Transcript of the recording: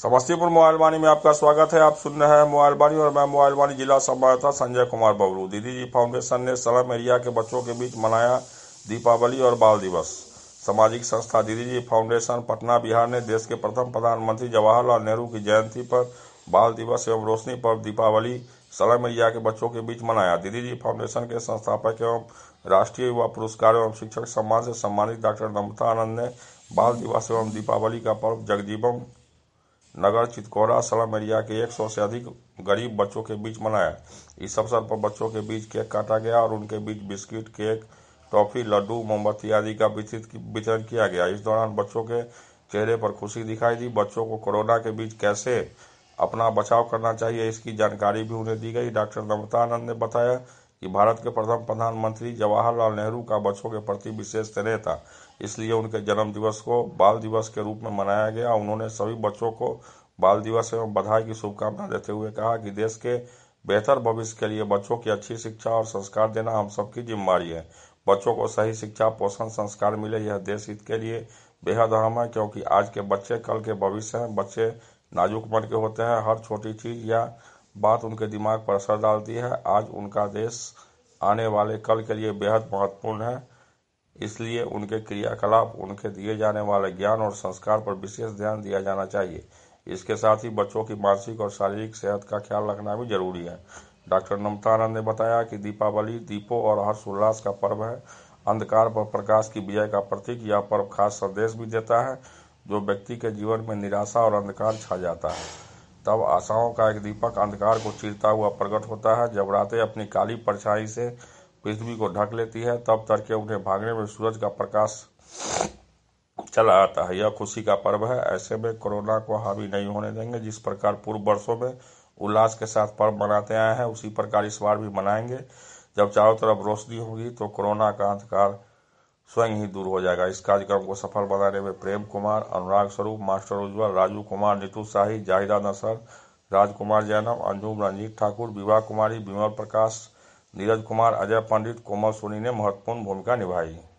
Samastipur mobile वाणी में आपका स्वागत है। आप सुन रहे हैं मोबाइल वाणी और मैं मोबाइल वाणी जिला संवाददाता संजय कुमार बबलू। दीदी जी फाउंडेशन ने स्लम एरिया के बच्चों के बीच मनाया दीपावली और बाल दिवस। सामाजिक संस्था दीदी जी फाउंडेशन पटना बिहार ने देश के प्रथम प्रधानमंत्री जवाहरलाल नेहरू की जयंती पर बाल दिवस एवं रोशनी पर्व दीपावली स्लम एरिया के बच्चों के बीच मनाया। दीदी जी फाउंडेशन के संस्थापक एवं राष्ट्रीय युवा पुरस्कार एवं शिक्षक सम्मान से सम्मानित डॉक्टर नम्रता आनंद ने बाल दिवस एवं दीपावली का पर्व जगजीवन नगर चितकोरा स्लम एरिया के 100 से अधिक गरीब बच्चों के बीच मनाया। इस अवसर पर बच्चों के बीच केक काटा गया और उनके बीच बिस्किट, केक, टॉफी, लड्डू, मोमबत्ती आदि का वितरण किया गया। इस दौरान बच्चों के चेहरे पर खुशी दिखाई दी। बच्चों को कोरोना के बीच कैसे अपना बचाव करना चाहिए, इसकी जानकारी भी उन्हें दी गई। डॉक्टर नम्रता आनंद ने बताया कि भारत के प्रथम प्रधानमंत्री जवाहरलाल नेहरू का बच्चों के प्रति विशेष स्नेह था, इसलिए उनके जन्म दिवस को बाल दिवस के रूप में मनाया गया। उन्होंने सभी बच्चों को बाल दिवस एवं बधाई की शुभकामना देते हुए कहा कि देश के बेहतर भविष्य के लिए बच्चों की अच्छी शिक्षा और संस्कार देना हम सबकी जिम्मेदारी है। बच्चों को सही शिक्षा, पोषण, संस्कार मिले, यह देश हित के लिए बेहद अहम है, क्योंकि आज के बच्चे कल के भविष्य हैं। बच्चे नाजुक मन के होते हैं, हर छोटी चीज या बात उनके दिमाग पर असर डालती है। आज उनका देश आने वाले कल के लिए बेहद महत्वपूर्ण है, इसलिए उनके क्रियाकलाप, उनके दिए जाने वाले ज्ञान और संस्कार पर विशेष ध्यान दिया जाना चाहिए। इसके साथ ही बच्चों की मानसिक और शारीरिक सेहत का ख्याल रखना भी जरूरी है। डॉक्टर नम्रता आनंद ने बताया कि दीपावली दीपों और हर्षोल्लास का पर्व है, अंधकार पर प्रकाश की विजय का प्रतीक। यह पर्व खास संदेश भी देता है। जो व्यक्ति के जीवन में निराशा और अंधकार छा जाता है, तब आशाओं का एक दीपक अंधकार को चीरता हुआ प्रकट होता है। जब रातें अपनी काली परछाई से पृथ्वी को ढक लेती है, तब तड़के उन्हें भागने में सूरज का प्रकाश चला आता है। यह खुशी का पर्व है। ऐसे में कोरोना को हावी नहीं होने देंगे। जिस प्रकार पूर्व वर्षों में उल्लास के साथ पर्व मनाते आए हैं, उसी प्रकार इस बार भी मनाएंगे। जब चारों तरफ रोशनी होगी तो कोरोना का अंधकार स्वयं ही दूर हो जाएगा। इस कार्यक्रम को सफल बनाने में प्रेम कुमार, अनुराग स्वरूप, मास्टर उज्ज्वल, राजू कुमार, नीतू शाही, जाहिदा नसर, राजकुमार जैनम, अंजुम रंजीत ठाकुर, विवाह कुमारी, विमल प्रकाश, नीरज कुमार, अजय पंडित, कोमल सोनी ने महत्वपूर्ण भूमिका निभाई।